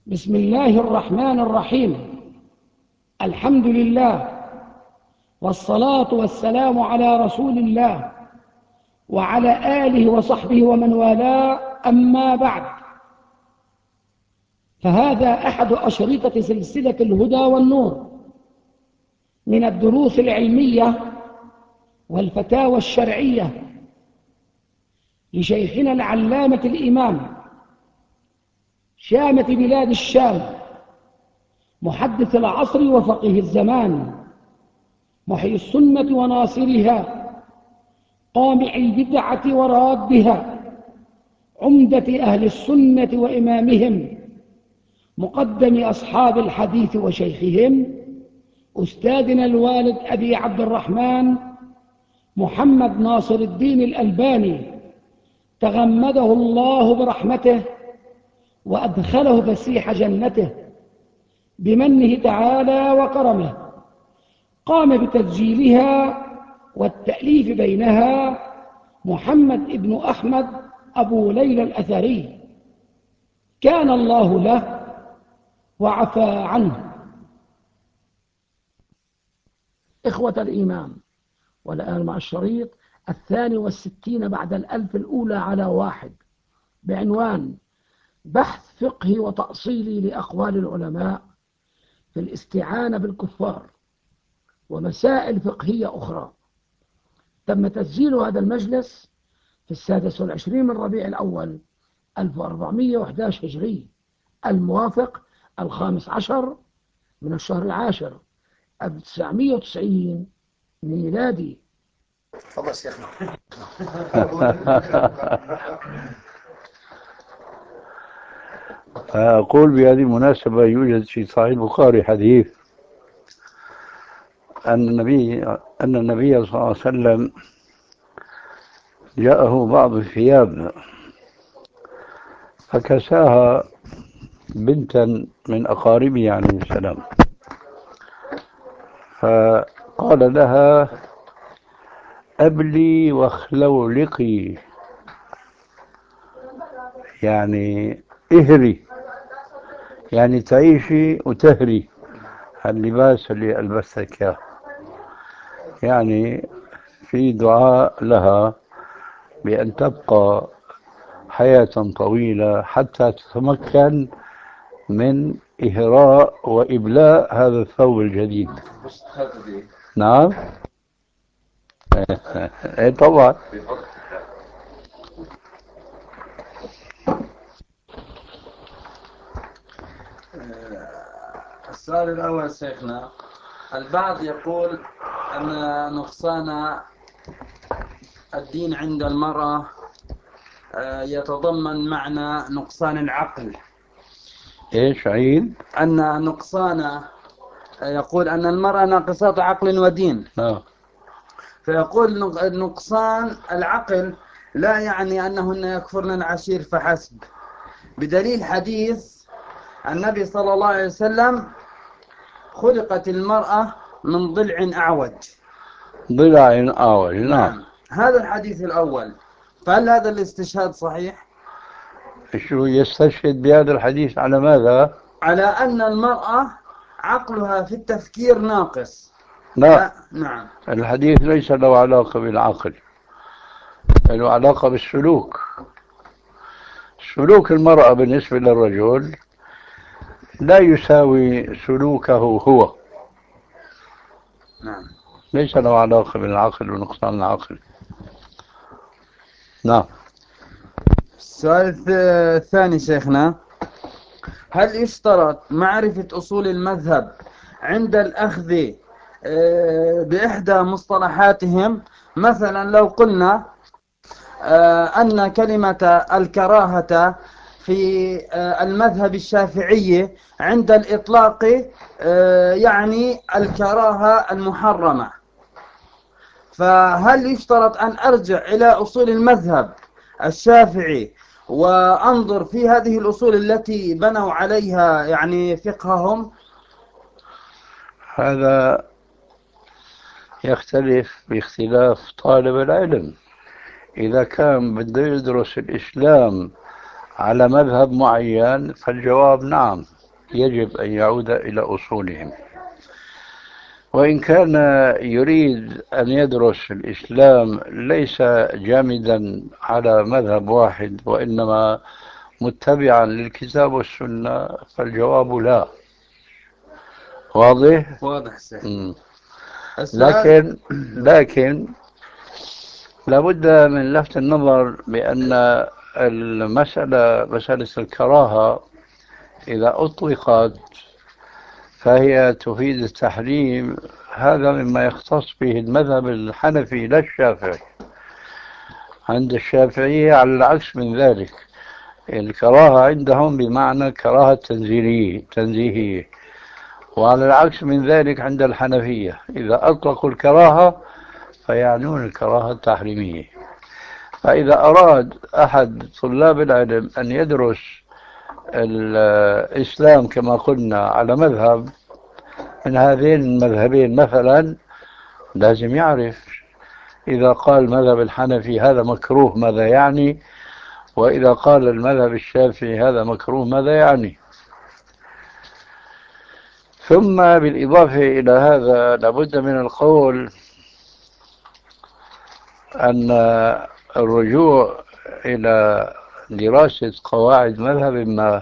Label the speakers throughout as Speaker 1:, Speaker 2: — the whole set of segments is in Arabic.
Speaker 1: بسم الله الرحمن الرحيم. الحمد لله، والصلاة والسلام على رسول الله وعلى آله وصحبه ومن والاه، أما بعد، فهذا أحد أشرطة سلسلة الهدى والنور من الدروس العلمية والفتاوى الشرعية لشيخنا العلامة الإمام شامة بلاد الشام، محدث العصر وفقيه الزمان، محيي السنة وناصرها، قامع البدعة ورادها، عمدة أهل السنة وإمامهم، مقدم أصحاب الحديث وشيخهم، أستاذنا الوالد أبي عبد الرحمن محمد ناصر الدين الألباني، تغمده الله برحمته وأدخله فسيح جنته بمنه تعالى وكرمه. قام بتسجيلها والتأليف بينها محمد بن أحمد أبو ليلى الأثري، كان الله له وعفى عنه. إخوة الإيمان، والآن مع الشريط 62 بعد الألف الأولى على واحد، بعنوان بحث فقهي وتأصيلي لأقوال العلماء في الاستعانة بالكفار ومسائل فقهية أخرى. تم تسجيل هذا المجلس في 26 من ربيع الأول 1411 هجري، الموافق 15 من الشهر العاشر 1990 ميلادي.
Speaker 2: تفضل شيخنا.
Speaker 3: أقول بهذه المناسبة يوجد في صحيح البخاري حديث أن النبي صلى الله عليه وسلم جاءه بعض الثياب فكساها بنتا من أقاربه عليه السلام، فقال لها: أبلي واخلولقي، يعني اهري، يعني تعيشي وتهري اللباس اللي ألبستك إياه، يعني في دعاء لها بأن تبقى حياة طويلة حتى تتمكن من إهراء وإبلاء هذا الثوب الجديد. نعم. إيه طبعا.
Speaker 4: السؤال الأول شيخنا، البعض يقول أن نقصان الدين عند المرأة يتضمن معنى نقصان العقل.
Speaker 3: إيش عيد؟
Speaker 4: أن نقصان يقول أن المرأة ناقصات عقل ودين، فيقول نقصان العقل لا يعني أنهن يكفرن العشير فحسب، بدليل حديث النبي صلى الله عليه وسلم: خلقت المرأة من ضلع أعوج.
Speaker 3: ضلع أعوج.
Speaker 4: نعم. هذا الحديث الأول، فهل هذا الاستشهاد صحيح؟
Speaker 3: شو يستشهد بهذا الحديث على ماذا؟
Speaker 4: على أن المرأة عقلها في التفكير ناقص.
Speaker 3: لا.
Speaker 4: نعم.
Speaker 3: الحديث ليس له علاقة بالعقل، له علاقة بالسلوك. سلوك المرأة بالنسبة للرجل لا يساوي سلوكه هو.
Speaker 4: نعم.
Speaker 3: ليس له علاقة بالعقل ونقصان العقل. نعم.
Speaker 4: السؤال الثاني شيخنا، هل يشترط معرفة أصول المذهب عند الأخذ بإحدى مصطلحاتهم؟ مثلا لو قلنا أن كلمة الكراهة في المذهب الشافعي عند الإطلاق يعني الكراهة المحرمة، فهل يشترط أن أرجع إلى أصول المذهب الشافعي وأنظر في هذه الأصول التي بنوا عليها يعني فقههم؟
Speaker 3: هذا يختلف باختلاف طالب العلم. إذا كان بده يدرس الإسلام على مذهب معين، فالجواب نعم، يجب أن يعود إلى أصولهم. وإن كان يريد أن يدرس الإسلام ليس جامدا على مذهب واحد وإنما متبعا للكتاب والسنة، فالجواب لا. واضح؟
Speaker 4: واضح سيد. السؤال.
Speaker 3: لكن لابد من لفت النظر بأن مسألة الكراهة إذا أطلقت فهي تفيد التحريم. هذا مما يختص به المذهب الحنفي لا الشافعي. عند الشافعية على العكس من ذلك، الكراهة عندهم بمعنى كراهة تنزيهية، وعلى العكس من ذلك عند الحنفية إذا أطلقوا الكراهة فيعنون الكراهة التحريمية. فإذا أراد أحد طلاب العلم أن يدرس الإسلام كما قلنا على مذهب من هذين المذهبين مثلا، لازم يعرف إذا قال المذهب الحنفي هذا مكروه ماذا يعني، وإذا قال المذهب الشافعي هذا مكروه ماذا يعني. ثم بالإضافة إلى هذا لابد من القول أن الرجوع إلى دراسة قواعد مذهب ما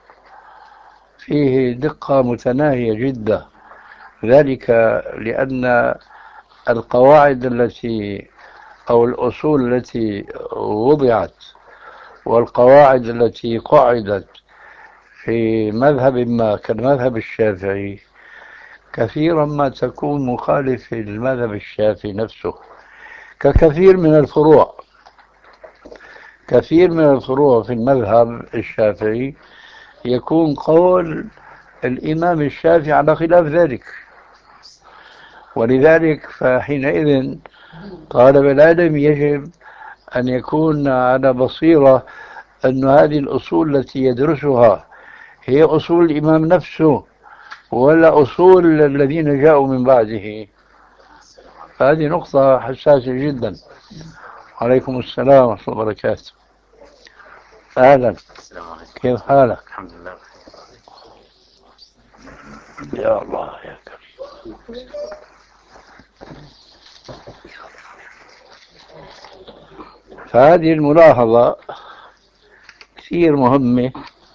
Speaker 3: فيه دقة متناهية جدا، ذلك لأن القواعد التي أو الأصول التي وضعت والقواعد التي قعدت في مذهب ما كالمذهب الشافعي كثيرا ما تكون مخالفة للمذهب الشافعي نفسه، ككثير من الفروع. كثير من الفروع في المذهب الشافعي يكون قول الإمام الشافعي على خلاف ذلك، ولذلك فحينئذ طالب العلم يجب أن يكون على بصيرة أن هذه الأصول التي يدرسها هي أصول الإمام نفسه ولا أصول الذين جاءوا من بعده. هذه نقطة حساسة جدا. عليكم السلام ورحمة الله وبركاته. أهلا، كيف حالك؟
Speaker 2: الحمد لله.
Speaker 3: يا الله يا كريم. فهذه الملاحظة كثير مهمة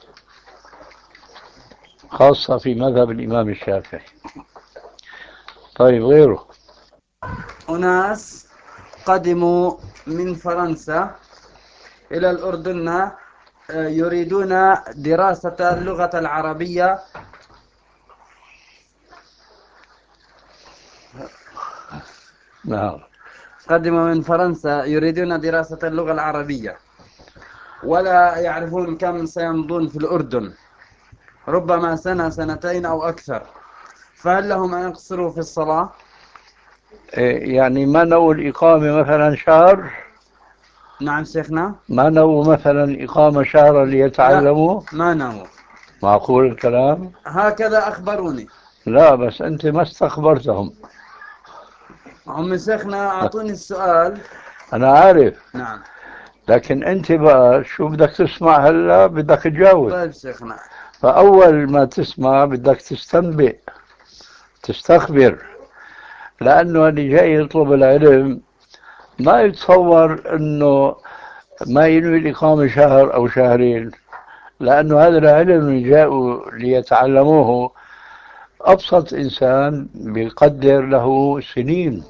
Speaker 3: خاصة في مذهب الإمام الشافعي. طيب غيره؟
Speaker 4: أناس قدموا من فرنسا إلى الأردن يريدون دراسة اللغة العربية.
Speaker 3: نعم.
Speaker 4: قدموا من فرنسا يريدون دراسة اللغة العربية ولا يعرفون كم سيمضون في الأردن، ربما سنة سنتين أو أكثر، فهل لهم أن يقصروا في الصلاة؟
Speaker 3: يعني ما نوع الإقامة مثلا شهر؟
Speaker 4: نعم شيخنا.
Speaker 3: ما نوع مثلا إقامة شهر
Speaker 4: لا
Speaker 3: ليتعلموا؟
Speaker 4: ما نوى.
Speaker 3: معقول الكلام؟
Speaker 4: هكذا أخبروني.
Speaker 3: لا بس أنت ما استخبرتهم.
Speaker 4: هم شيخنا أعطوني السؤال.
Speaker 3: أنا عارف،
Speaker 4: نعم.
Speaker 3: لكن أنت بقى شو بدك تسمع هلا بدك تجاوب.
Speaker 4: طيب شيخنا.
Speaker 3: فأول ما تسمع بدك تستنبئ تستخبر، لأنه اللي جاي يطلب العلم ما يتصور أنه ما ينوي الإقامة شهر أو شهرين، لأنه هذا العلم اللي جاءوا ليتعلموه أبسط إنسان بيقدر له سنين،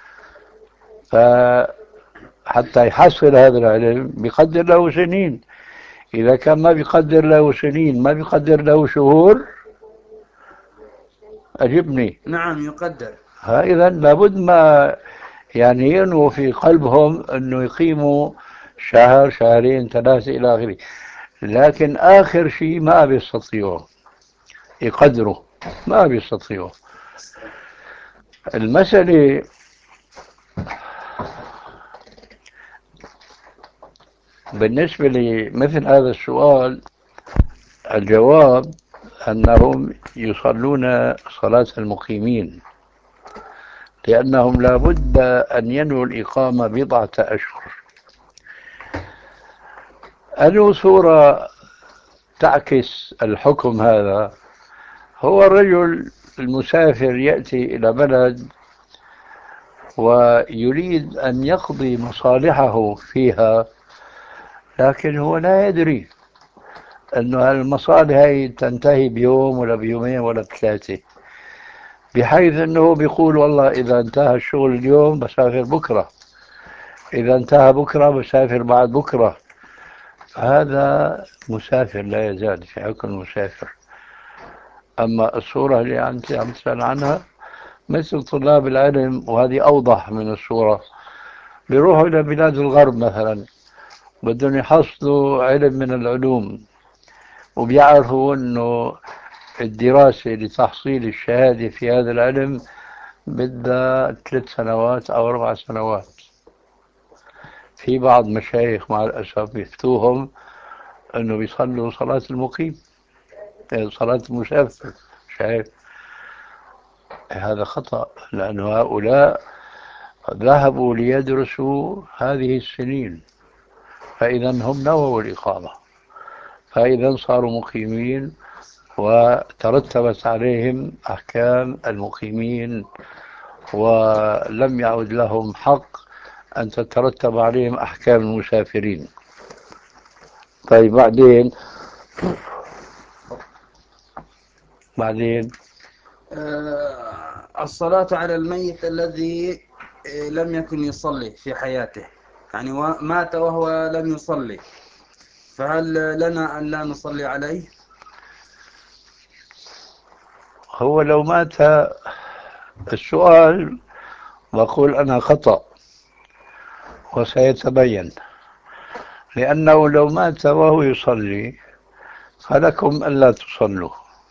Speaker 3: فحتى يحصل هذا العلم بيقدر له سنين. إذا كان ما بيقدر له سنين ما بيقدر له شهور، أجبني.
Speaker 4: نعم يقدر.
Speaker 3: إذا لابد ما يعني ينووا في قلبهم أنه يقيموا شهر شهرين ثلاثة إلى آخره، لكن آخر شيء ما بيستطيعوا يقدروا، ما بيستطيعوا. المسألة بالنسبة لمثل هذا السؤال الجواب أنهم يصلون صلاة المقيمين، لأنهم لابد أن ينووا الإقامة بضعة أشهر. أنه صورة تعكس الحكم هذا. هو الرجل المسافر يأتي إلى بلد ويريد أن يقضي مصالحه فيها، لكن هو لا يدري أن المصالح هي تنتهي بيوم ولا بيومين ولا بثلاثة، بحيث أنه بيقول والله إذا انتهى الشغل اليوم بسافر بكرة، إذا انتهى بكرة بسافر بعد بكرة. هذا مسافر لا يزال في حكم المسافر. أما الصورة اللي أنت عم تسأل عنها مثل طلاب العلم، وهذه أوضح من الصورة، بيروحوا إلى بلاد الغرب مثلا بدهم يحصلوا علم من العلوم، وبيعرفوا أنه الدراسة لتحصيل الشهادة في هذا العلم بدها 3 سنوات أو 4 سنوات. في بعض مشايخ مع الأسف يفتوهم أنه بيصلوا صلاة المقيم، صلاة المسافر. شايف؟ هذا خطأ، لأن هؤلاء ذهبوا ليدرسوا هذه السنين، فإذا هم نووا الإقامة، فإذا صاروا مقيمين وترتبت عليهم أحكام المقيمين، ولم يعد لهم حق أن تترتب عليهم أحكام المسافرين. طيب بعدين
Speaker 4: الصلاة على الميت الذي لم يكن يصلي في حياته، يعني مات وهو لم يصلي، فهل لنا أن لا نصلي عليه؟
Speaker 3: هو لو مات، السؤال بقول أنا خطأ وسيتبين، لأنه لو مات وهو يصلي فلكم ألا تصلوا.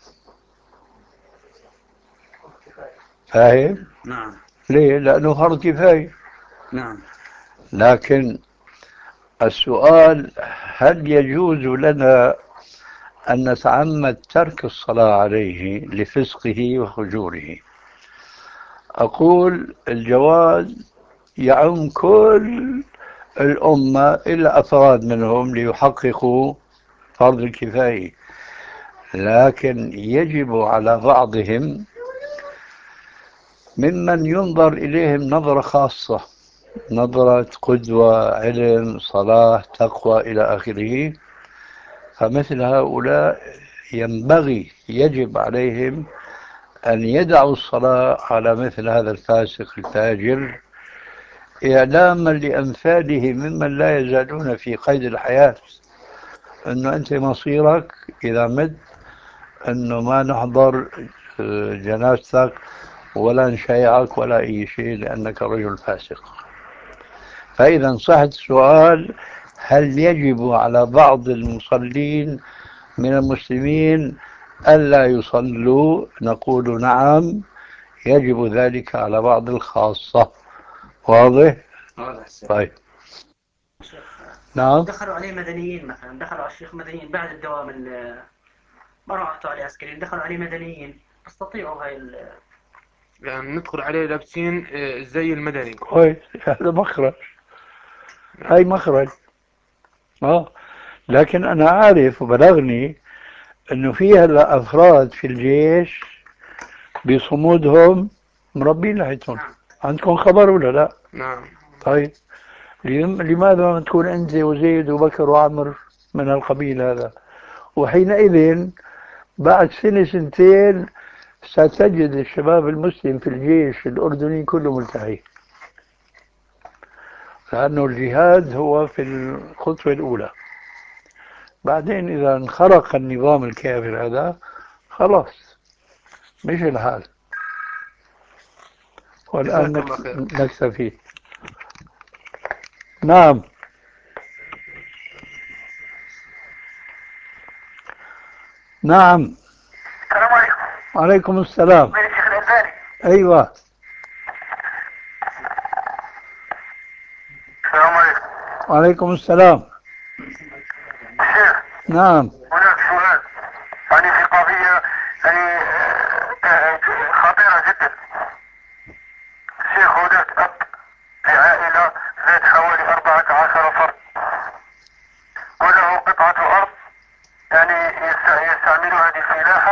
Speaker 3: فاهم؟
Speaker 4: نعم.
Speaker 3: ليه؟ لأنه فرض كفاية.
Speaker 4: نعم.
Speaker 3: لكن السؤال هل يجوز لنا أن نتعمد ترك الصلاة عليه لفسقه وفجوره؟ أقول الجواز يعم كل الأمة إلا أفراد منهم ليحققوا فرض الكفاية، لكن يجب على بعضهم ممن ينظر إليهم نظرة خاصة، نظرة قدوة، علم، صلاح، تقوى إلى آخره، فمثل هؤلاء ينبغي يجب عليهم أن يدعوا الصلاة على مثل هذا الفاسق الفاجر، إعلاما لأمثاله ممن لا يزالون في قيد الحياة أنه أنت مصيرك إذا مت أنه ما نحضر جنازتك ولا نشيعك ولا أي شيء لأنك رجل فاسق. فإذا صح السؤال هل يجب على بعض المصلين من المسلمين ألا يصلوا؟ نقول نعم، يجب ذلك على بعض الخاصة. واضح؟ طيب. نعم.
Speaker 5: دخلوا عليه مدنيين، مثلا دخلوا على الشيخ مدنيين بعد الدوام ما راحوا عليه عسكريين، دخلوا عليه مدنيين، استطيعوا هاي
Speaker 6: يعني ندخل عليه لابسين زي المدني.
Speaker 3: كويس، هذا مخرج، هاي مخرج. لكن أنا عارف وبلغني أنه في هلا أفراد في الجيش بصمودهم مربين لحيتهم.
Speaker 5: نعم.
Speaker 3: عندكم خبر ولا لا؟
Speaker 6: نعم.
Speaker 3: طيب لماذا ما تكون أنت وزيد وبكر وعمر من القبيل هذا؟ وحينئذ بعد سنة سنتين ستجد الشباب المسلم في الجيش الأردني كله ملتحي، لأنه الجهاد هو في الخطوة الأولى. بعدين إذا انخرق النظام الكافر هذا خلاص مش الحال. والآن
Speaker 6: جزاك الله خير.
Speaker 3: نكتفي. نعم. نعم.
Speaker 2: السلام عليكم.
Speaker 3: وعليكم السلام.
Speaker 2: من الشيخ الألباني.
Speaker 3: أيوة.
Speaker 2: السلام عليكم.
Speaker 3: وعليكم السلام.
Speaker 2: الشيخ،
Speaker 3: نعم.
Speaker 2: هناك سؤال يعني في قضية يعني خطيرة جدا. الشيخ، هناك أب في عائلة ذات حوالي 14 فرد، وله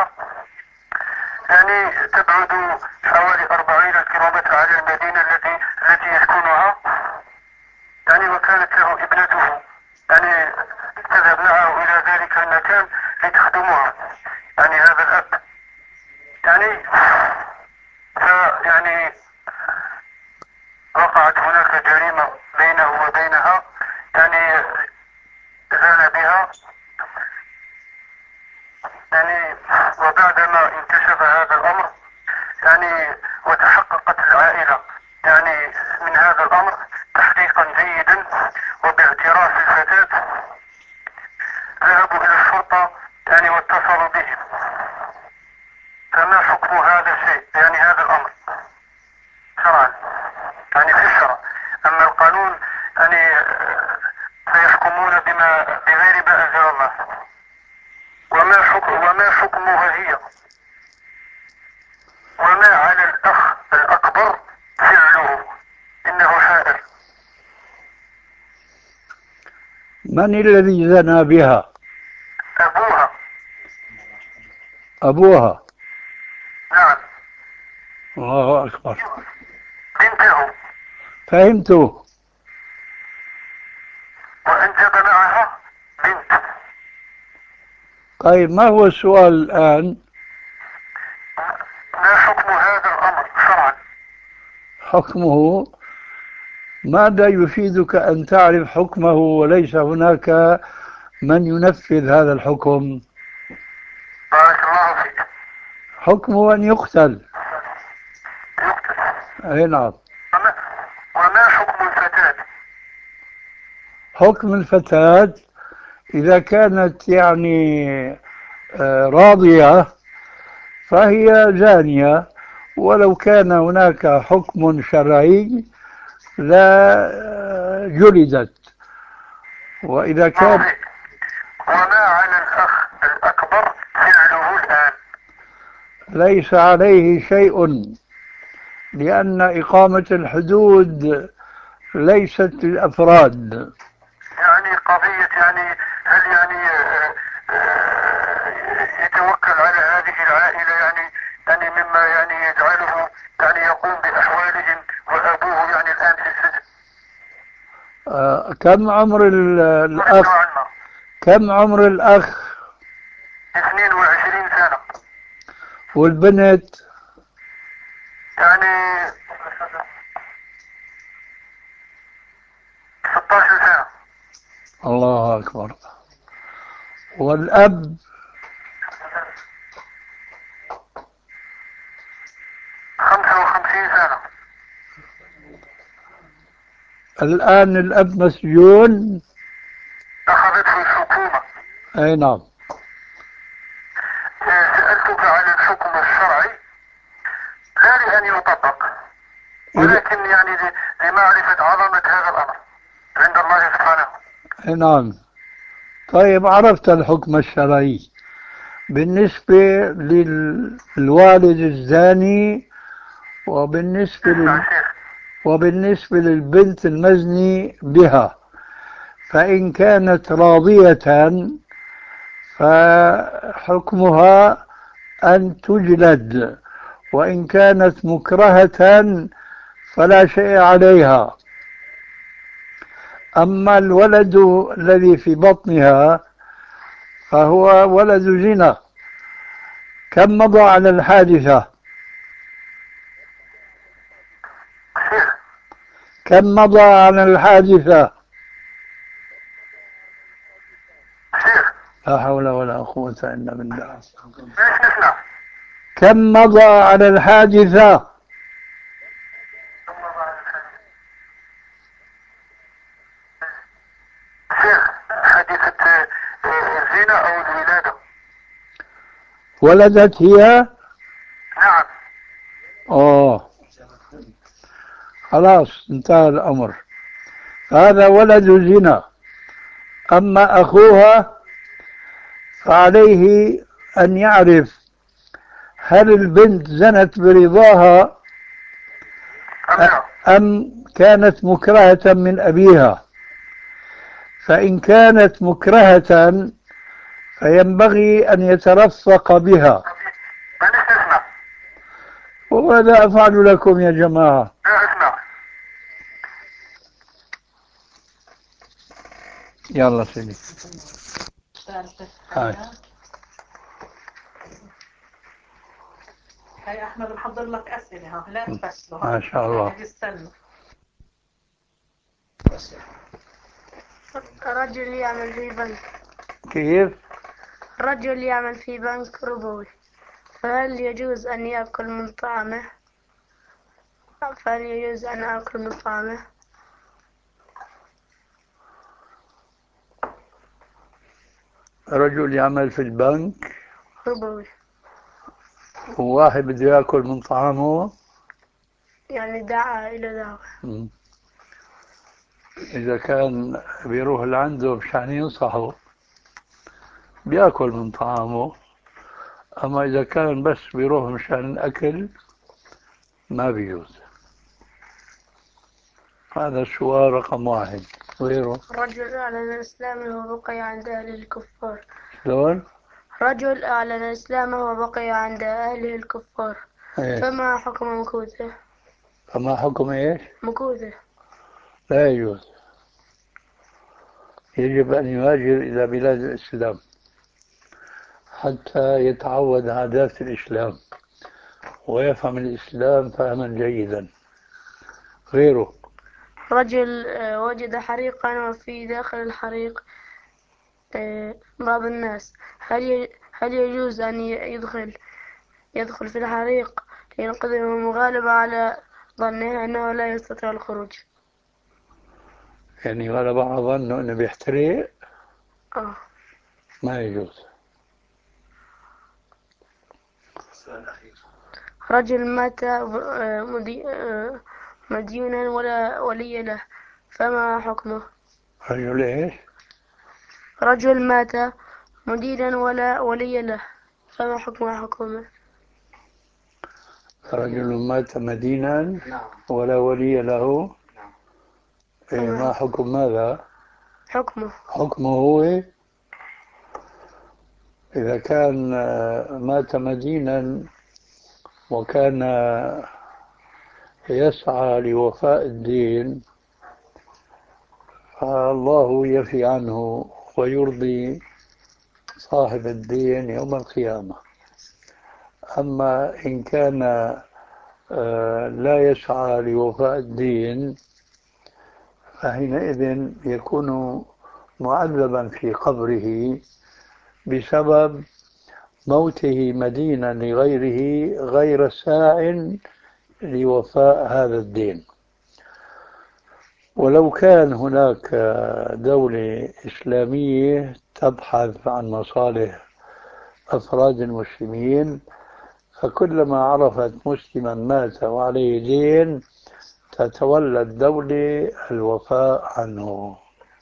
Speaker 2: المدينة، يعني تبعد حوالي 40 كيلومتر عن المدينة التي يسكنها، يعني وكانت له ابنته يعني تذهب معه إلى ذلك المكان لتخدمها، يعني هذا الأب يعني يعني وقعت هناك جريمة بينه وبينها، يعني زال بها، يعني وبعدما انكشف هذا الأمر يعني وتحققت العائلة يعني من هذا الأمر تحقيقا جيدا وباعتراف الفتاة، ذهبوا إلى الشرطة يعني واتصلوا بهم. فما حكم هذا الشيء يعني هذا الأمر شرعا يعني في الشرع؟ أما القانون يعني سيحكمون بغير ما أنزل الله. وما حكمها هي؟ وما على الأخ الأكبر فعله؟ إنه حائر.
Speaker 3: من الذي زنى بها؟
Speaker 2: أبوها.
Speaker 3: أبوها.
Speaker 2: نعم.
Speaker 3: الله أكبر.
Speaker 2: بنته.
Speaker 3: فهمت.
Speaker 2: وأنجب معها بنت.
Speaker 3: طيب ما هو السؤال الآن؟
Speaker 2: ما حكم هذا الأمر شرعا؟
Speaker 3: حكمه، ماذا يفيدك أن تعرف حكمه وليس هناك من ينفذ هذا الحكم؟
Speaker 2: بارك الله فيك.
Speaker 3: حكمه أن يقتل.
Speaker 2: يقتل.
Speaker 3: أي نعم.
Speaker 2: وما حكم الفتاة؟
Speaker 3: حكم الفتاة إذا كانت يعني راضية فهي زانية، ولو كان هناك حكم شرعي لا جلدت. وإذا كان
Speaker 2: وما على الأخ الأكبر فعله الآن؟
Speaker 3: ليس عليه شيء، لأن إقامة الحدود ليست للأفراد.
Speaker 2: يعني قضية يعني هل يعني يتوكل على هذه العائلة يعني مما يعني يجعله يعني يقوم بأحوالهم وأبوه يعني الآن في السجن؟
Speaker 3: كم عمر الأخ؟ كم عمر الأخ؟
Speaker 2: 22 سنة.
Speaker 3: والبنت؟
Speaker 2: يعني 16 سنة.
Speaker 3: الله أكبر. والأب؟
Speaker 2: 55 سنة.
Speaker 3: الآن الأب مسجون؟
Speaker 2: أخذته الحكومة.
Speaker 3: أي نعم.
Speaker 2: سألتك عن الحكم الشرعي لا لأن يطبق، ولكن يعني لمعرفة عظمة هذا الأمر عند الله سبحانه.
Speaker 3: أي نعم. طيب عرفت الحكم الشرعي بالنسبة للوالد الزاني وبالنسبة للبنت المزني بها. فإن كانت راضية فحكمها أن تجلد، وإن كانت مكرهة فلا شيء عليها. أما الولد الذي في بطنها فهو ولد زنا. كم مضى على الحادثة؟ كم مضى على الحادثة؟ لا حول ولا قوة إلا بالله. كم مضى على الحادثة؟
Speaker 2: حادثة الزنا أو الولادة؟
Speaker 3: ولدت هي؟
Speaker 2: نعم.
Speaker 3: خلاص انتهى الأمر. هذا ولد زنا. أما أخوها فعليه أن يعرف هل البنت زنت برضاها أم كانت مكرهة من أبيها. فإن كانت مكرهة فينبغي أن يترفق بها وماذا أفعل لكم يا جماعة؟
Speaker 2: اسمع.
Speaker 3: يلا سيدي. هاي
Speaker 5: هاي أحمد محضر لك أسئلة، ها لا تفشلوا،
Speaker 3: ما شاء الله.
Speaker 5: استنوا.
Speaker 7: رجل يعمل في بنك.
Speaker 3: كيف؟
Speaker 7: رجل يعمل في بنك ربوي، فهل يجوز أن يأكل من طعامه؟ فهل يجوز أن آكل من طعامه؟
Speaker 3: رجل يعمل في البنك
Speaker 7: ربوي،
Speaker 3: وواحد بده يأكل من طعامه.
Speaker 7: يعني دعا إلى دعوة.
Speaker 3: مم. إذا كان بيروح لعنده مشان ينصحه بيأكل من طعامه، أما إذا كان بس بيروح مشان الأكل ما بيجوز. هذا السؤال رقم واحد. غيره؟
Speaker 7: رجل أعلن إسلامه وبقي عند أهل الكفار.
Speaker 3: شلون؟
Speaker 7: رجل أعلن إسلامه وبقي عند أهله الكفار،
Speaker 3: إيه.
Speaker 7: فما حكم مكوثه؟
Speaker 3: فما حكم إيش؟
Speaker 7: مكوثه.
Speaker 3: لا يجوز. يجب أن يهاجر إلى بلاد الإسلام حتى يتعود عادات الإسلام ويفهم الإسلام فهما جيدا. غيره؟
Speaker 7: رجل وجد حريقا وفي داخل الحريق بعض الناس، هل يجوز أن يدخل في الحريق لينقذهم غالبا على ظنه أنه لا يستطيع الخروج؟
Speaker 3: يعني غلب على ظنه أنه بيحترق؟
Speaker 7: آه.
Speaker 3: ما يجوز.
Speaker 7: رجل مات مديونا ولا ولي له، فما حكمه؟
Speaker 3: رجل إيش؟
Speaker 7: رجل مات مدينا ولا ولي له، فما حكمه؟
Speaker 3: رجل مات مدينا ولا ولي له. إيه، ما حكم ماذا؟ حكمه هو إذا كان مات مدينا وكان يسعى لوفاء الدين فالله يفي عنه ويرضي صاحب الدين يوم القيامة. أما إن كان لا يسعى لوفاء الدين فحينئذ يكون معذبا في قبره بسبب موته مدينا لغيره غير ساع لوفاء هذا الدين. ولو كان هناك دولة إسلامية تبحث عن مصالح أفراد المسلمين فكلما عرفت مسلما مات وعليه دين تتولى الدولة الوفاء عنه،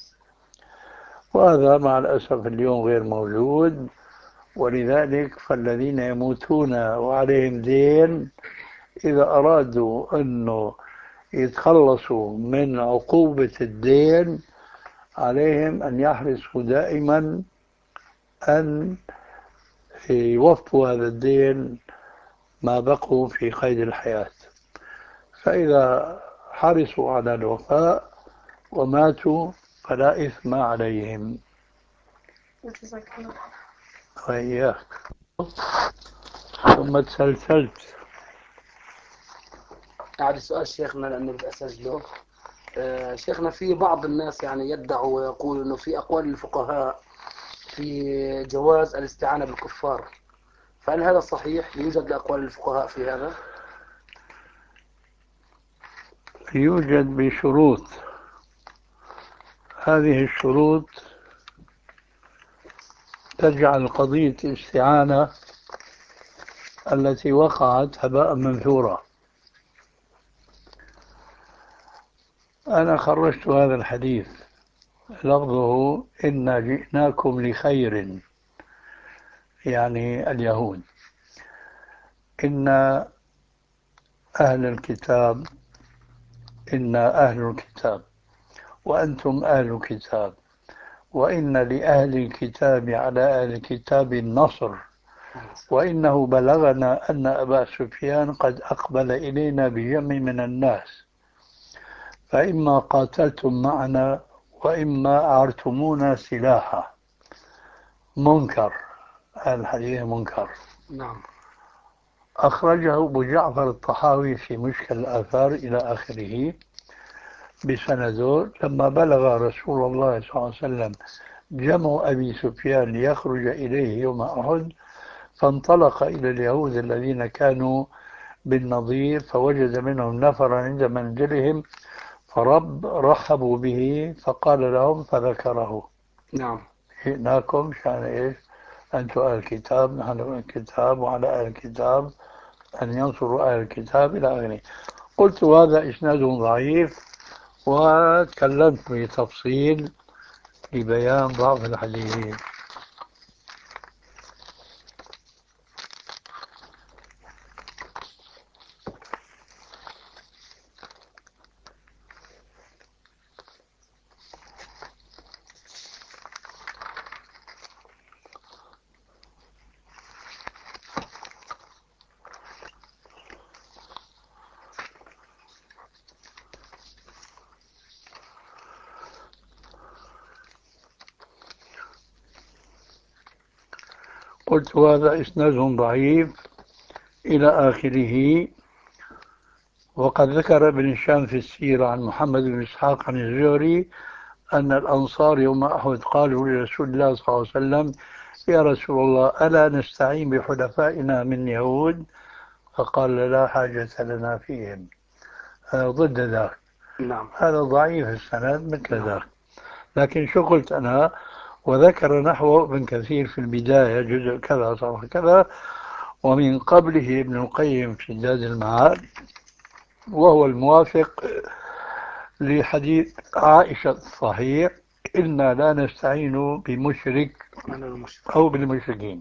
Speaker 3: وهذا مع الأسف اليوم غير موجود. ولذلك فالذين يموتون وعليهم دين إذا أرادوا أنه يتخلصوا من عقوبة الدين عليهم أن يحرصوا دائما أن يوفوا هذا الدين ما بقوا في قيد الحياة. فإذا حرصوا على الوفاء وماتوا فلا إثم عليهم. وإياك. ثم تسلسلت.
Speaker 1: هذا سؤال شيخنا لأنه بدي أسجله. شيخنا في بعض الناس يعني يدعوا ويقول أنه في أقوال الفقهاء في جواز الاستعانة بالكفار، فهل هذا صحيح؟ يوجد أقوال الفقهاء في هذا؟
Speaker 3: يوجد بشروط. هذه الشروط تجعل قضية الاستعانة التي وقعت هباء منثورا. أنا خرجت هذا الحديث لفظه إنا جئناكم لخير، يعني اليهود. إن أهل الكتاب إنا أهل الكتاب وأنتم أهل الكتاب وإن لأهل الكتاب على أهل الكتاب النصر وإنه بلغنا أن أبا سفيان قد أقبل إلينا بجمع من الناس، فإما قاتلتم معنا وإما أعرتمونا سلاحا. منكر، الحديث منكر.
Speaker 1: نعم.
Speaker 3: أخرجه أبو جعفر الطحاوي في مشكل الآثار إلى آخره بسنده. لما بلغ رسول الله صلى الله عليه وسلم جمع أبي سفيان ليخرج إليه يوم أحد، فانطلق إلى اليهود الذين كانوا بالنظير، فوجد منهم نفرا عند منزلهم رحبوا به، فقال لهم فذكره.
Speaker 1: نعم.
Speaker 3: جئناكم شان إيش؟ أنتم أهل الكتاب، نحن أهل الكتاب، وعلى أهل الكتاب أن ينصروا أهل الكتاب إلى آخره. قلت هذا إسناد ضعيف، وتكلمت بتفصيل لبيان ضعف الحديث. قلت هذا إسناد ضعيف إلى آخره. وقد ذكر ابن هشام في السيرة عن محمد بن إسحاق عن الزهري أن الأنصار يوم أحد قالوا لرسول الله صلى الله عليه وسلم: يا رسول الله، ألا نستعين بحلفائنا من يهود؟ فقال: لا حاجة لنا فيهم. هذا ضد ذاك.
Speaker 1: نعم.
Speaker 3: هذا ضعيف السند مثل
Speaker 1: نعم.
Speaker 3: ذاك. لكن شو قلت أنا؟ وذكر نحوه ابن كثير في البداية جزء كذا صفحة كذا، ومن قبله ابن القيم في زاد المعاد، وهو الموافق لحديث عائشة الصحيح: إنا لا نستعين بمشرك
Speaker 1: أنا المشرك.
Speaker 3: أو بالمشركين.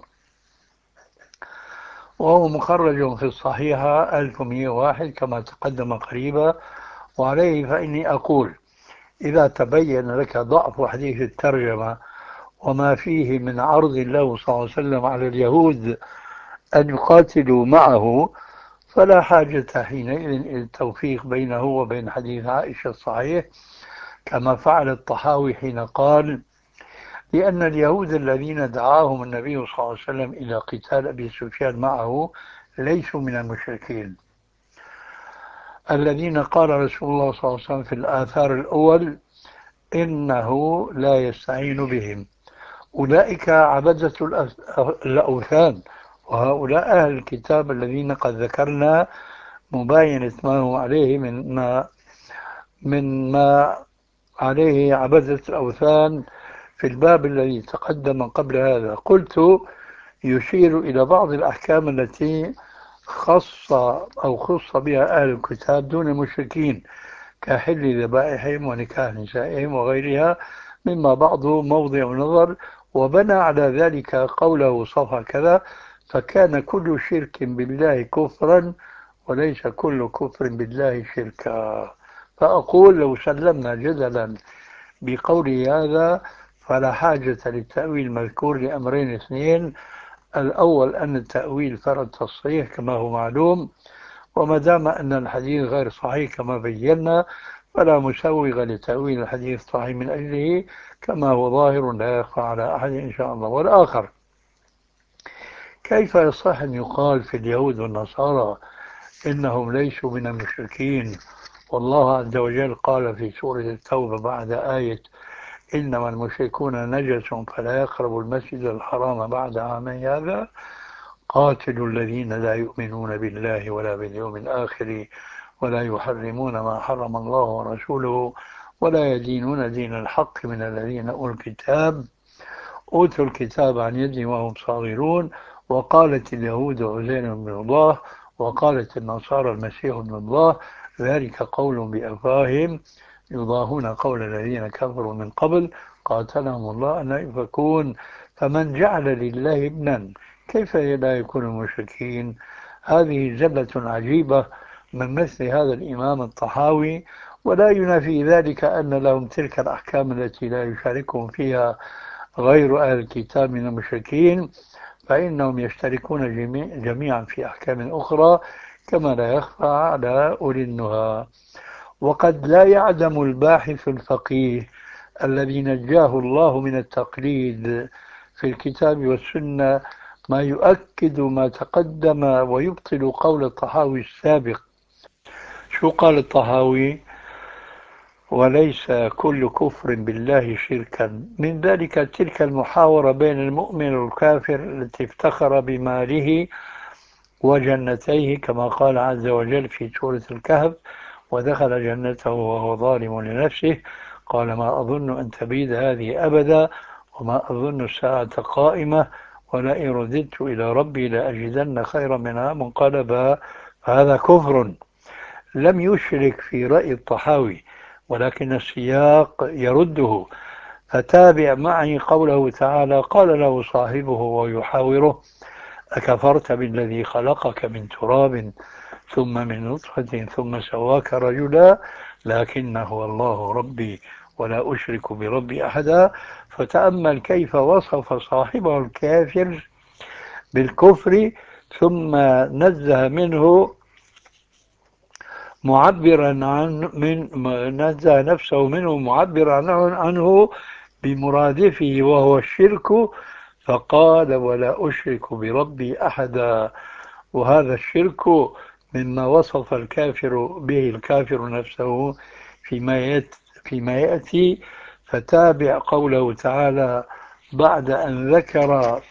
Speaker 3: وهو مخرج في الصحيحة 1101 كما تقدم قريبا. وعليه فإني أقول: إذا تبين لك ضعف حديث الترجمة وما فيه من عرض له صلى الله عليه وسلم على اليهود أن يقاتلوا معه، فلا حاجة حينئذ إلى التوفيق بينه وبين حديث عائشة الصحيح، كما فعل الطحاوي حين قال: لأن اليهود الذين دعاهم النبي صلى الله عليه وسلم إلى قتال أبي سفيان معه ليسوا من المشركين الذين قال رسول الله صلى الله عليه وسلم في الآثار الأول إنه لا يستعين بهم. أولئك عبدة الأوثان، وهؤلاء أهل الكتاب الذين قد ذكرنا مباينة ما هو عليه من ما عليه عبدة الأوثان في الباب الذي تقدم قبل هذا. قلت: يشير إلى بعض الأحكام التي خص بها أهل الكتاب دون المشركين، كحل ذبائحهم ونكاح نسائهم وغيرها، مما بعضه موضع نظر. وبنى على ذلك قوله صفحة كذا: فكان كل شرك بالله كفرا وليس كل كفر بالله شركا. فأقول: لو سلمنا جدلا بقوله هذا فلا حاجة للتأويل المذكور لأمرين اثنين: الأول أن التأويل فرع تصحيح كما هو معلوم، وما دام أن الحديث غير صحيح كما بينا فلا مسوغ لتأويل الحديث الصحيح من أجله، كما هو ظاهر لا يخفى على أحد إن شاء الله. والآخر: كيف يصح أن يقال في اليهود والنصارى إنهم ليسوا من المشركين، والله عز وجل قال في سورة التوبة بعد آية إنما المشركون نجس فلا يقربوا المسجد الحرام بعد عامي هذا: قاتلوا الذين لا يؤمنون بالله ولا باليوم الآخر ولا يحرمون ما حرم الله ورسوله ولا يدينون دين الحق من الذين أوتوا الكتاب عن يد وهم صاغرون. وقالت اليهود عزير بن الله وقالت النصارى المسيح ابن الله، ذلك قول بأفواههم يضاهون قول الذين كفروا من قبل قاتلهم الله أن يؤفكون. فمن جعل لله ابنا كيف لا يكون المشركين؟ هذه زلة عجيبة من مثل هذا الإمام الطحاوي، ولا ينافي ذلك أن لهم تلك الأحكام التي لا يشاركهم فيها غير أهل الكتاب من المشركين. فإنهم يشتركون جميعا في أحكام أخرى كما لا يخفى على أولي النهى. وقد لا يعدم الباحث الفقيه الذي نجاه الله من التقليد في الكتاب والسنة ما يؤكد ما تقدم ويبطل قول الطحاوي السابق. شو قال الطحاوي؟ وليس كل كفر بالله شركا، من ذلك تلك المحاورة بين المؤمن والكافر التي افتخر بماله وجنتيه كما قال عز وجل في سورة الكهف: ودخل جنته وهو ظالم لنفسه قال ما أظن أن تبيد هذه أبدا وما أظن الساعة قائمة ولئن رددت إلى ربي لأجدن خيرا منها منقلبا. فهذا كفر لم يشرك في رأي الطحاوي، ولكن السياق يرده. فتابع معي قوله تعالى: قال له صاحبه ويحاوره: أكفرت بالذي خلقك من تراب ثم من نطفة ثم سواك رجلا لكن هو الله ربي ولا أشرك بربي أحدا. فتأمل كيف وصف صاحبه الكافر بالكفر ثم نزه منه معبرا نزه نفسه منه معبرا عنه بمرادفه وهو الشرك، فقال: ولا أشرك بربي أحدا. وهذا الشرك مما وصف الكافر به الكافر نفسه فيما يأتي. فتابع قوله تعالى بعد أن ذكر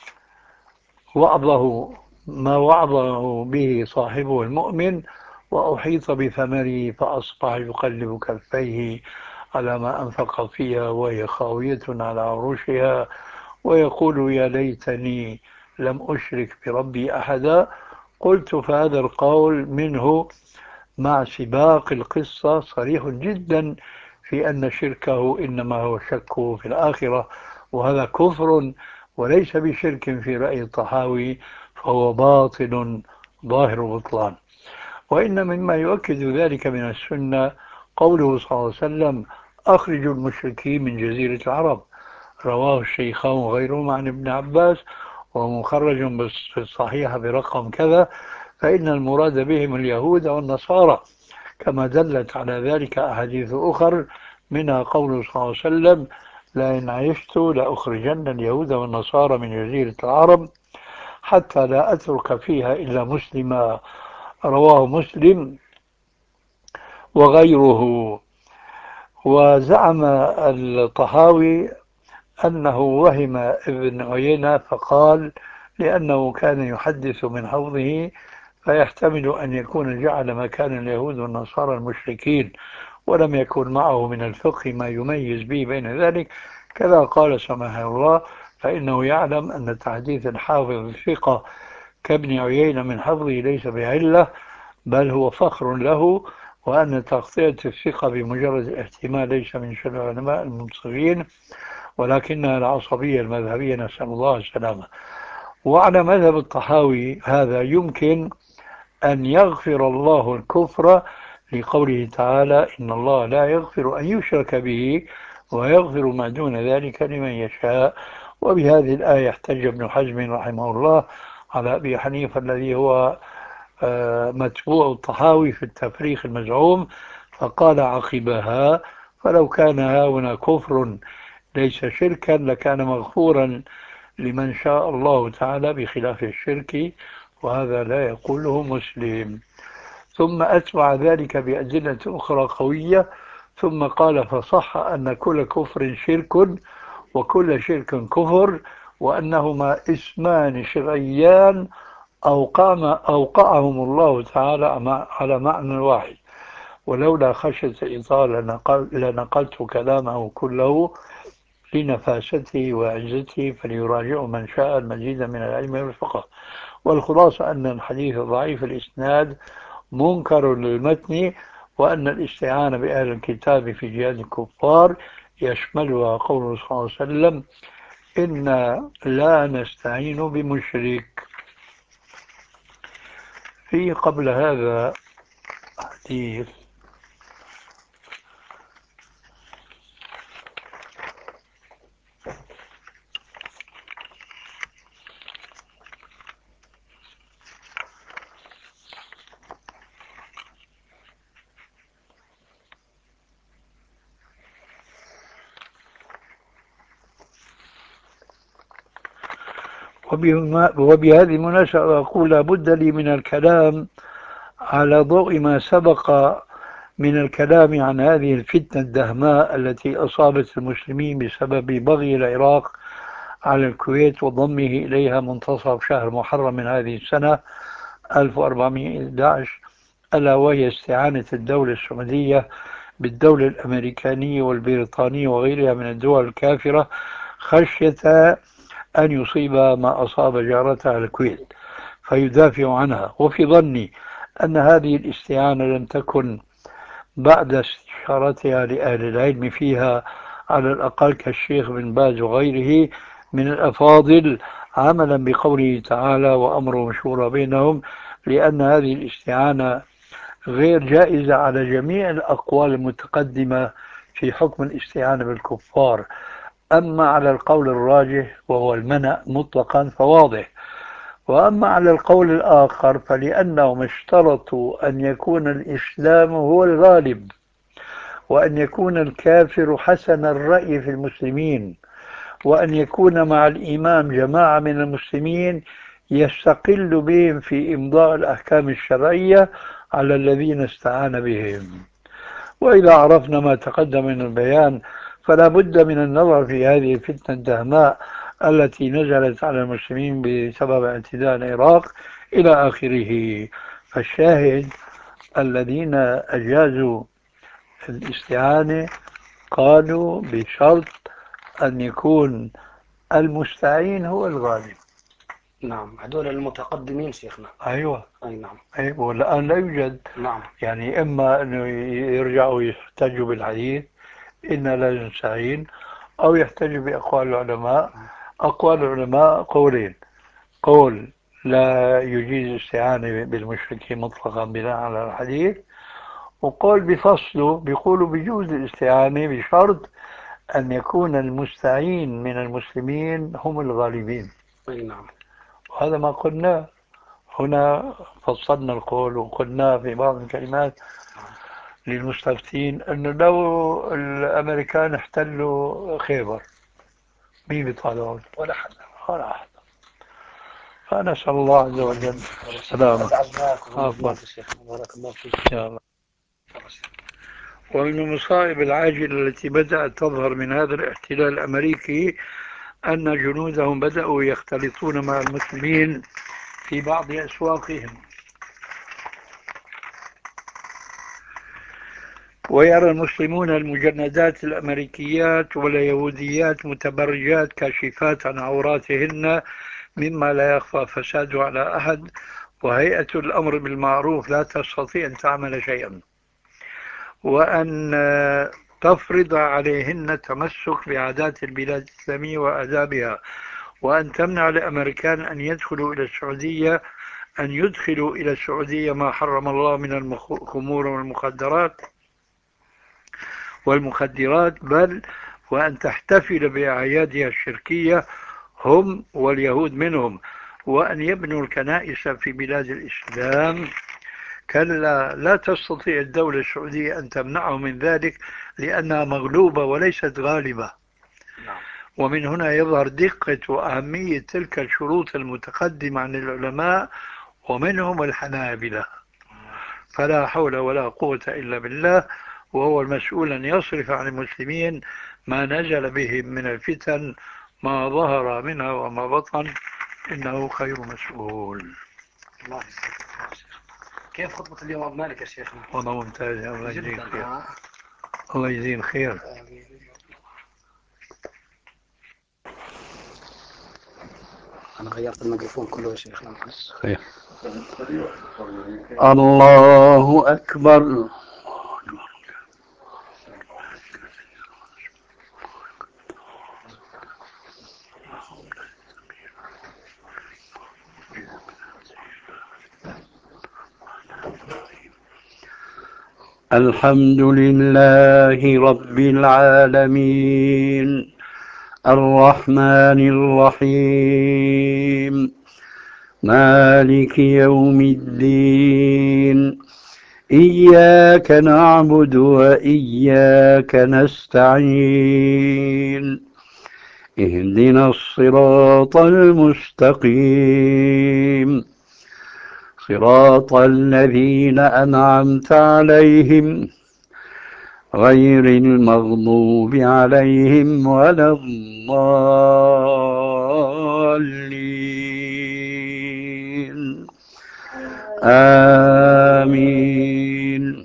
Speaker 3: وعظه ما وعظه به صاحبه المؤمن: وأحيط بثمره فأصبح يقلب كفيه على ما أنفق فيها وهي خاوية على عروشها ويقول يا ليتني لم أشرك بربي أحدا. قلت فهذا القول منه مع سباق القصة صريح جدا في أن شركه إنما هو شك في الآخرة، وهذا كفر وليس بشرك في رأي الطحاوي، فهو باطل ظاهر بطلان. وإن مما يؤكد ذلك من السنة قوله صلى الله عليه وسلم: أخرجوا المشركين من جزيرة العرب. رواه الشيخان وغيرهما عن ابن عباس ومخرج في الصحيح برقم كذا، فإن المراد بهم اليهود والنصارى، كما دلت على ذلك أحاديث أخر منها قوله صلى الله عليه وسلم: لئن عشت لأخرجن اليهود والنصارى من جزيرة العرب حتى لا أترك فيها إلا مسلما. رواه مسلم وغيره. وزعم الطحاوي أنه وهم ابن عيينة فقال: لأنه كان يحدث من حوضه فيحتمل أن يكون جعل مكان اليهود والنصارى المشركين ولم يكن معه من الفقه ما يميز به بين ذلك. كذا قال سماه الله: فإنه يعلم أن تحديث الحافظ الثقة كابن عيينة من حفظه ليس بعلة بل هو فخر له، وأن تغطية الثقة بمجرد الاحتمال ليس من شأن العلماء المنصفين ولكنها العصبية المذهبية، نسأل الله السلامة. وعلى مذهب الطحاوي هذا يمكن أن يغفر الله الكفر لقوله تعالى: إن الله لا يغفر أن يشرك به ويغفر ما دون ذلك لمن يشاء. وبهذه الآية احتج ابن حزم رحمه الله على أبي حنيفة الذي هو متبوع الطحاوي في التفريق المزعوم، فقال عقبها: فلو كان هاهنا كفر ليس شركا لكان مغفورا لمن شاء الله تعالى بخلاف الشرك، وهذا لا يقوله مسلم. ثم أتبع ذلك بأدلة أخرى قوية، ثم قال: فصح أن كل كفر شرك وكل شرك كفر، وأنهما اسمان شرعيان أوقعهم الله تعالى على معنى واحد. ولولا خشية الإطالة لنقلت كلامه كله لنفاسته وعزته، فليراجعه من شاء المزيد من العلم والفقه. والخلاصة أن الحديث ضعيف الإسناد منكر للمتن، وأن الاستعانة بأهل الكتاب في جهاد الكفار يشملها قوله صلى الله عليه وسلم: إنا لا نستعين بمشرك. في قبل هذا حديث وبهذه المناسبة أقول لابد لي من الكلام على ضوء ما سبق من الكلام عن هذه الفتنة الدهماء التي أصابت المسلمين بسبب بغي العراق على الكويت وضمه إليها منتصف شهر محرم من هذه السنة 1411، ألا وهي استعانة الدولة السعودية بالدولة الأمريكانية والبريطانية وغيرها من الدول الكافرة خشية أن يصيب ما أصاب جارتها الكويت فيدافع عنها. وفي ظني أن هذه الاستعانة لم تكن بعد استشارتها لأهل العلم فيها على الأقل كالشيخ بن باز وغيره من الأفاضل، عملا بقوله تعالى وأمرهم شورى بينهم، لأن هذه الاستعانة غير جائزة على جميع الأقوال المتقدمة في حكم الاستعانة بالكفار. أما على القول الراجح وهو المنع مطلقا فواضح. وأما على القول الآخر فلأنهم اشترطوا أن يكون الإسلام هو الغالب وأن يكون الكافر حسن الرأي في المسلمين وأن يكون مع الإمام جماعة من المسلمين يستقل بهم في إمضاء الأحكام الشرعية على الذين استعان بهم. وإذا عرفنا ما تقدم من البيان فلا بد من النظر في هذه الفتنة الدهماء التي نزلت على المسلمين بسبب اعتداء العراق إلى آخره. فالشاهد الذين أجازوا الاستعانة قالوا بشرط أن يكون المستعين هو الغالب.
Speaker 1: نعم، هذول المتقدمين شيخنا.
Speaker 3: أيوة.
Speaker 1: أي نعم.
Speaker 3: أيوة، والآن لا يوجد.
Speaker 1: نعم.
Speaker 3: يعني إما أنه يرجعوا يحتجوا بالحديث إنا لا نستعين، أو يحتجوا بأقوال العلماء. أقوال العلماء قولين: قول لا يجيز الاستعانة بالمشركين مطلقا بناء على الحديث، وقول بفصله بيقولوا بيجوز الاستعانة بشرط أن يكون المستعين من المسلمين هم الغالبين.
Speaker 1: أي نعم.
Speaker 3: وهذا ما قلنا هنا، فصلنا القول وقلنا في بعض الكلمات للمستفتين أنه لو الأمريكان احتلوا خيبر مين بيطالعون؟ ولا حدا، ولا حدا. فنسأل الله عز وجل السلامة. بارك الله فيك. إن شاء الله. ومن المصائب العاجلة التي بدأت تظهر من هذا الاحتلال الأمريكي أن جنودهم بدأوا يختلطون مع المسلمين في بعض أسواقهم، ويرى المسلمون المجندات الأمريكيات واليهوديات متبرجات كاشفات عن عوراتهن مما لا يخفى فساده على أحد، وهيئة الأمر بالمعروف لا تستطيع أن تعمل شيئا، وأن تفرض عليهن التمسك بعادات البلاد الإسلامية وآدابها، وأن تمنع الأمريكان أن يدخلوا إلى السعودية ما حرم الله من الخمور والمخدرات، بل وأن تحتفل بأعيادها الشركية هم واليهود منهم، وأن يبنوا الكنائس في بلاد الإسلام. كلا، لا تستطيع الدولة السعودية أن تمنعه من ذلك لأنها مغلوبة وليست غالبة. ومن هنا يظهر دقة وأهمية تلك الشروط المتقدمة عن العلماء ومنهم الحنابلة. فلا حول ولا قوة إلا بالله، وهو المسؤول أن يصرف عن المسلمين ما نزل بهم من الفتن ما ظهر منها وما بطن، إنه خير مسؤول.
Speaker 1: الله يسلمك. كيف خطبة اليوم أبو مالك يا شيخنا؟
Speaker 3: والله ممتاز، الله يجزيك خير. الله يجزيك خير.
Speaker 1: أنا غيرت الميكروفون كله يا شيخنا.
Speaker 3: خير. الله أكبر. الحمد لله رب العالمين الرحمن الرحيم مالك يوم الدين إياك نعبد وإياك نستعين اهدنا الصراط المستقيم صراط الذين أنعمت عليهم غير المغضوب عليهم ولا الضالين آمين.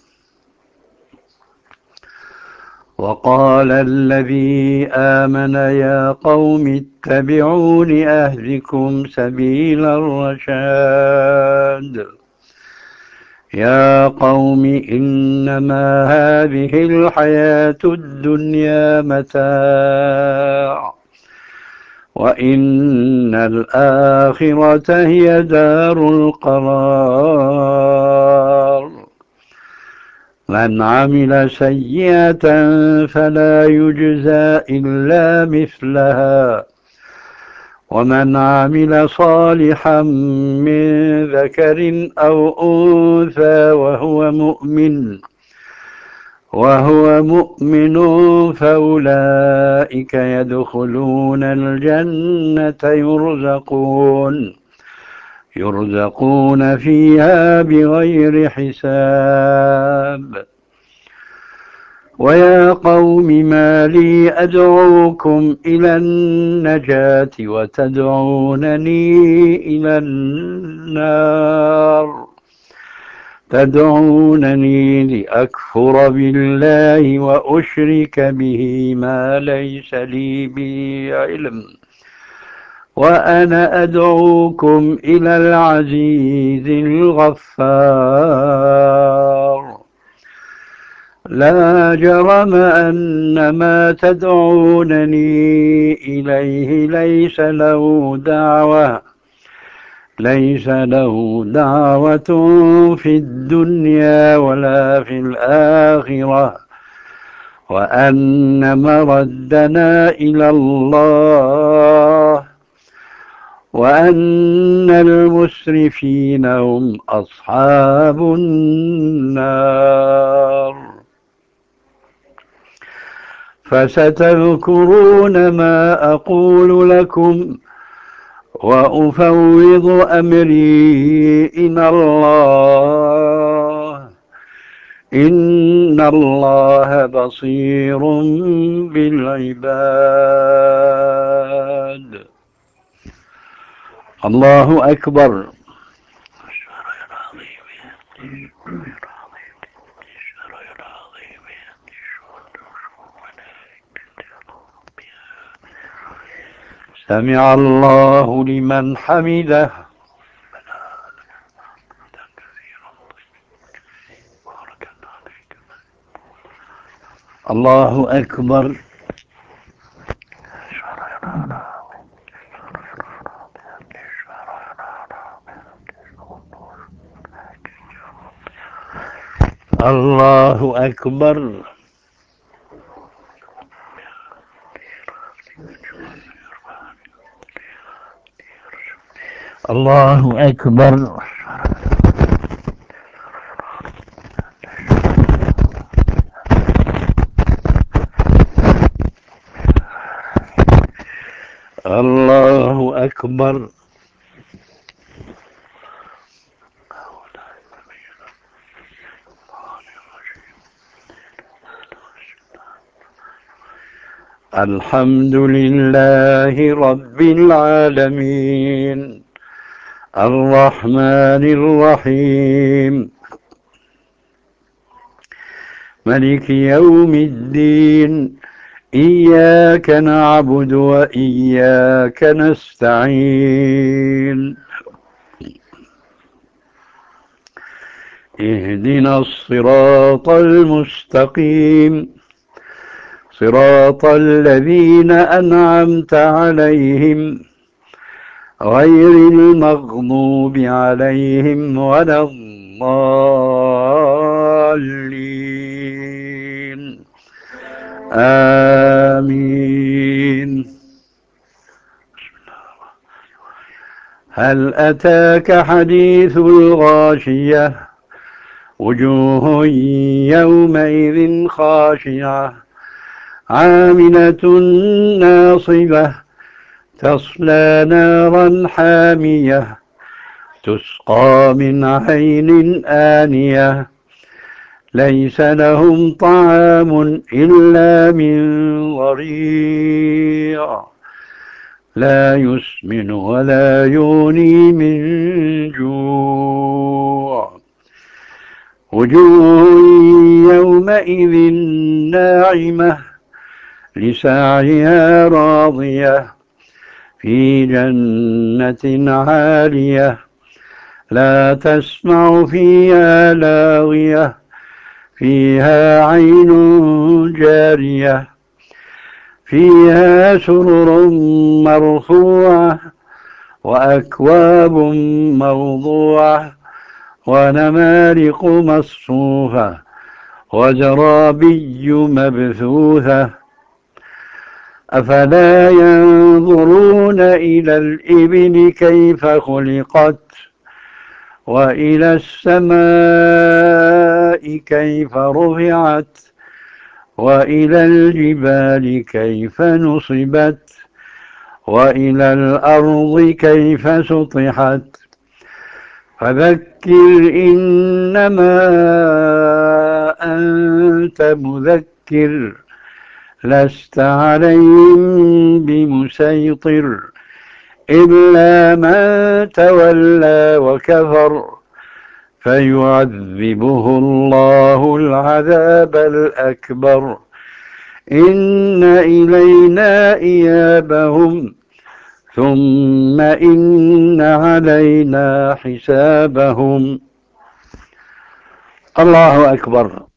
Speaker 3: وقال الذي آمن يا قوم اتبعون أهدكم سبيل الرشاد يا قوم إنما هذه الحياة الدنيا متاع وإن الآخرة هي دار القرار من عمل سيئة فلا يجزى إلا مثلها ومن عمل صالحا من ذكر أو أنثى وهو مؤمن فأولئك يدخلون الجنة يرزقون فيها بغير حساب ويا قوم ما لي أدعوكم إلى النجاة وتدعونني إلى النار تدعونني لأكفر بالله وأشرك به ما ليس لي به علم وأنا أدعوكم إلى العزيز الغفار لا جرم أن ما تدعونني إليه ليس له دعوة في الدنيا ولا في الآخرة وأن مردنا إلى الله وأن المسرفين هم أصحاب النار فستذكرون ما أقول لكم وأفوض أمري إلى الله إن الله بصير بالعباد. الله أكبر. سمع الله لمن حمده. الله أكبر. الله أكبر. الله أكبر. الله أكبر. الحمد لله رب العالمين الرحمن الرحيم ملك يوم الدين إياك نعبد وإياك نستعين اهدنا الصراط المستقيم صراط الذين أنعمت عليهم غير المغضوب عليهم ولا الضالين آمين. هل أتاك حديث الغاشية وجوه يومئذ خاشعة عاملة ناصبة تصلى نارا حامية تسقى من عين آنية ليس لهم طعام إلا من ضريع لا يسمن ولا يغني من جوع وجوه يومئذ ناعمة لسعيها راضية في جنة عالية لا تسمع فيها لاغية فيها عين جارية فيها سرر مرفوعة وأكواب موضوعة ونمارق مصفوفة وزرابي مبثوثة أفلا ينظرون إلى الإبل كيف خلقت وإلى السماء كيف رفعت وإلى الجبال كيف نصبت وإلى الأرض كيف سطحت فذكر إنما أنت مذكر لست عليهم بمسيطر إلا من تولى وكفر فيعذبه الله العذاب الأكبر إن إلينا إيابهم ثم إن علينا حسابهم. الله أكبر.